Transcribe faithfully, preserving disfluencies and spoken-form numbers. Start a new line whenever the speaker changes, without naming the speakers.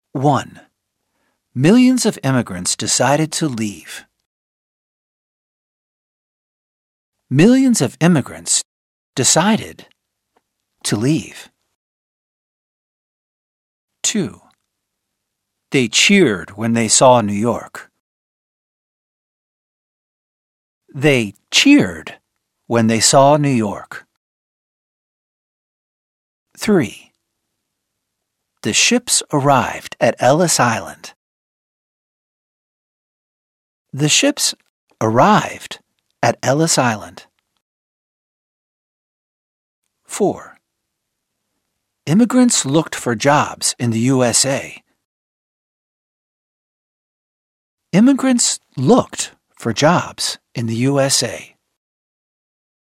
one. Millions of immigrants decided to leave. Millions of immigrants decided to leave. two. They cheered when they saw New York. They cheered when they saw New York. three. The ships arrived at Ellis Island. The ships arrived at Ellis Island. four. Immigrants looked for jobs in the U S A. Immigrants looked for jobs in the U S A.